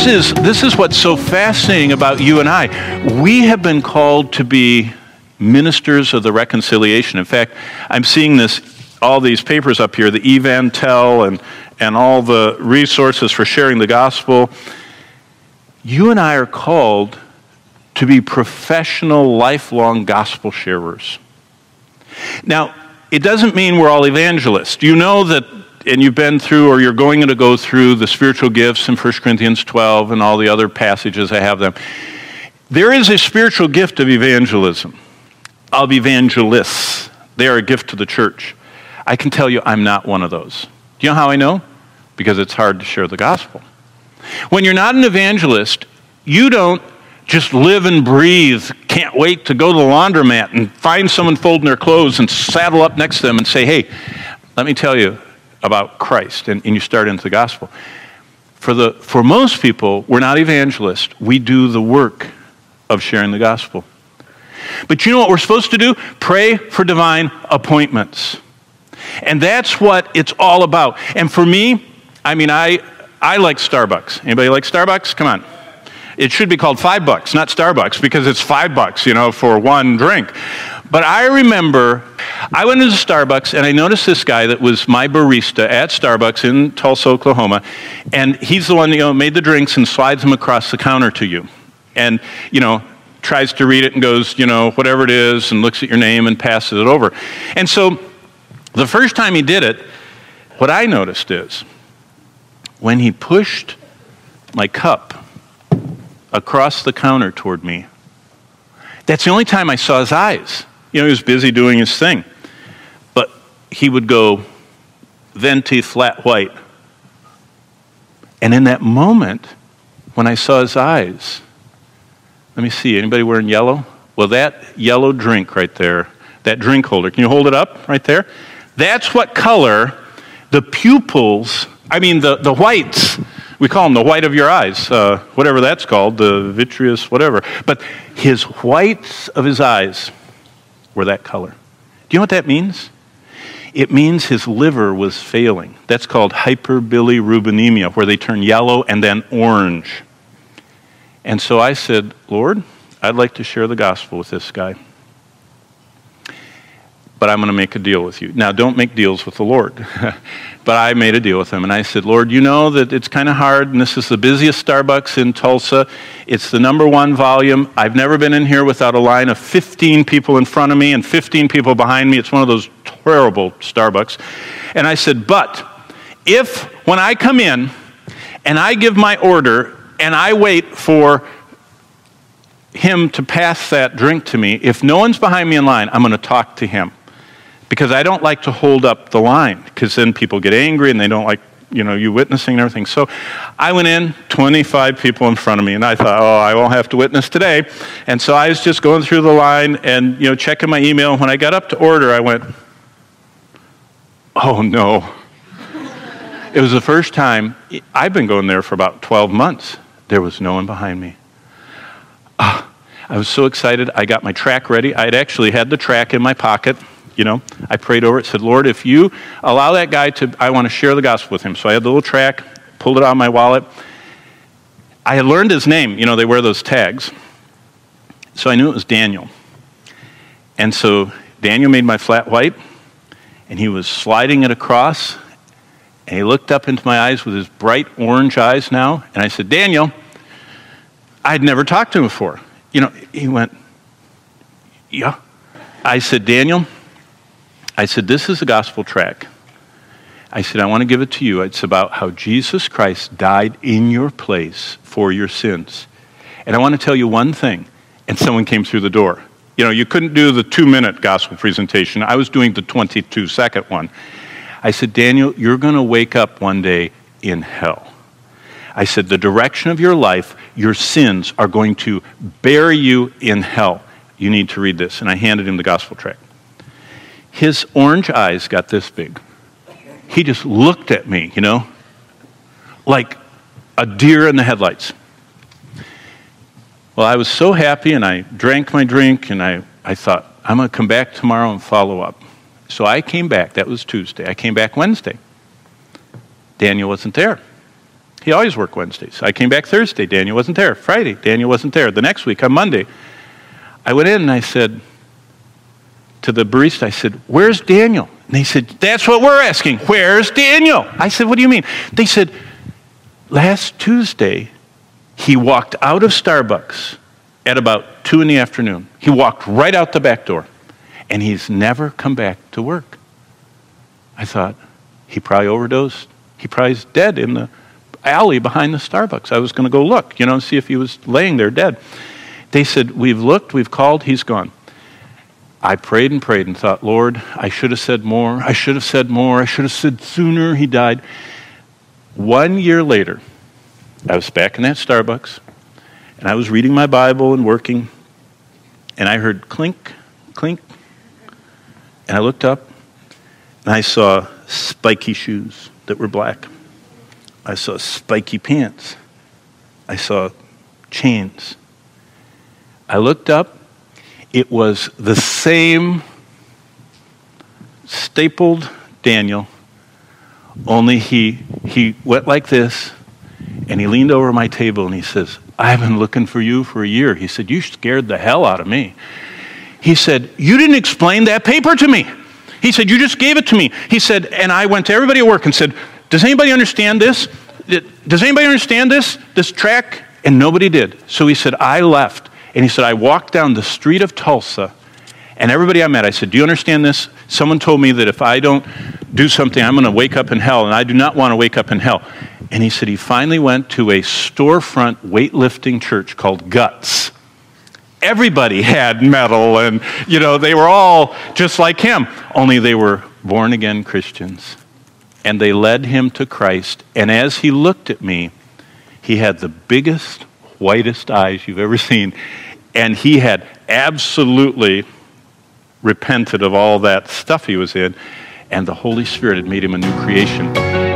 this is what's so fascinating about you and I. We have been called to be ministers of the reconciliation. In fact, I'm seeing all these papers up here, the Evantel and all the resources for sharing the gospel. You and I are called to be professional, lifelong gospel sharers. Now, it doesn't mean we're all evangelists. You know that, and you've been through, or you're going to go through the spiritual gifts in 1 Corinthians 12 and all the other passages. I have them. There is a spiritual gift of evangelism, of evangelists. They are a gift to the church. I can tell you I'm not one of those. Do you know how I know? Because it's hard to share the gospel. When you're not an evangelist, you don't just live and breathe, can't wait to go to the laundromat and find someone folding their clothes and saddle up next to them and say, hey, let me tell you about Christ, and you start into the gospel. For most people, we're not evangelists. We do the work of sharing the gospel. But you know what we're supposed to do? Pray for divine appointments. And that's what it's all about. And for me, I like Starbucks. Anybody like Starbucks? Come on. It should be called $5, not Starbucks, because it's $5, for one drink. But I remember I went into Starbucks and I noticed this guy that was my barista at Starbucks in Tulsa, Oklahoma, and he's the one made the drinks and slides them across the counter to you, and tries to read it and goes whatever it is, and looks at your name and passes it over. And so the first time he did it, what I noticed is when he pushed my cup across the counter toward me, that's the only time I saw his eyes. He was busy doing his thing. But he would go venti, flat white. And in that moment, when I saw his eyes, let me see, anybody wearing yellow? Well, that yellow drink right there, that drink holder, can you hold it up right there? That's what color the pupils, the whites, we call them the white of your eyes, whatever that's called, the vitreous, whatever. But his whites of his eyes were that color. Do you know what that means? It means his liver was failing. That's called hyperbilirubinemia, where they turn yellow and then orange. And so I said, Lord, I'd like to share the gospel with this guy. But I'm going to make a deal with you. Now, don't make deals with the Lord. But I made a deal with him. And I said, Lord, you know that it's kind of hard, and this is the busiest Starbucks in Tulsa. It's the #1 volume. I've never been in here without a line of 15 people in front of me and 15 people behind me. It's one of those terrible Starbucks. And I said, but if when I come in and I give my order and I wait for him to pass that drink to me, if no one's behind me in line, I'm going to talk to him. Because I don't like to hold up the line, because then people get angry and they don't like, you witnessing and everything. So I went in, 25 people in front of me, and I thought, I won't have to witness today. And so I was just going through the line and, checking my email. And when I got up to order, I went, oh no. It was the first time. I've been going there for about 12 months. There was no one behind me. I was so excited. I got my track ready. I had actually had the track in my pocket. I prayed over it, said, Lord, if you allow that guy I want to share the gospel with him. So I had the little track, pulled it out of my wallet. I had learned his name. They wear those tags. So I knew it was Daniel. And so Daniel made my flat white, and he was sliding it across, and he looked up into my eyes with his bright orange eyes now, and I said, Daniel, I'd never talked to him before. He went, yeah. I said, Daniel, this is a gospel track. I said, I want to give it to you. It's about how Jesus Christ died in your place for your sins. And I want to tell you one thing. And someone came through the door. You couldn't do the 2-minute gospel presentation. I was doing the 22-second one. I said, Daniel, you're going to wake up one day in hell. I said, the direction of your life, your sins are going to bury you in hell. You need to read this. And I handed him the gospel tract. His orange eyes got this big. He just looked at me, like a deer in the headlights. Well, I was so happy, and I drank my drink, and I thought, I'm going to come back tomorrow and follow up. So I came back. That was Tuesday. I came back Wednesday. Daniel wasn't there. He always worked Wednesdays. I came back Thursday. Daniel wasn't there. Friday, Daniel wasn't there. The next week, on Monday, I went in and I said to the barista, I said, "Where's Daniel?" And they said, "That's what we're asking. Where's Daniel?" I said, "What do you mean?" They said, "Last Tuesday, he walked out of Starbucks at about 2 in the afternoon. He walked right out the back door, and he's never come back to work." I thought, he probably overdosed. He probably's dead in the alley behind the Starbucks. I was going to go look, and see if he was laying there dead. They said, "We've looked, we've called, he's gone." I prayed and prayed and thought, "Lord, I should have said more. I should have said more. I should have said sooner he died." 1 year later, I was back in that Starbucks, and I was reading my Bible and working, and I heard clink, clink, and I looked up, and I saw spiky shoes that were black. I saw spiky pants. I saw chains. I looked up. It was the same stapled Daniel, only he went like this, and he leaned over my table and he says, "I've been looking for you for a year." He said, "You scared the hell out of me." He said, "You didn't explain that paper to me." He said, "You just gave it to me." He said, and I went to everybody at work and said, "Does anybody understand this? Does anybody understand this track?" And nobody did. So he said, I left. And he said, I walked down the street of Tulsa, and everybody I met, I said, "Do you understand this? Someone told me that if I don't do something, I'm going to wake up in hell, and I do not want to wake up in hell." And he said he finally went to a storefront weightlifting church called Guts. Everybody had metal, and, they were all just like him, only they were born-again Christians. And they led him to Christ. And as he looked at me, he had the biggest, whitest eyes you've ever seen. And he had absolutely repented of all that stuff he was in. And the Holy Spirit had made him a new creation.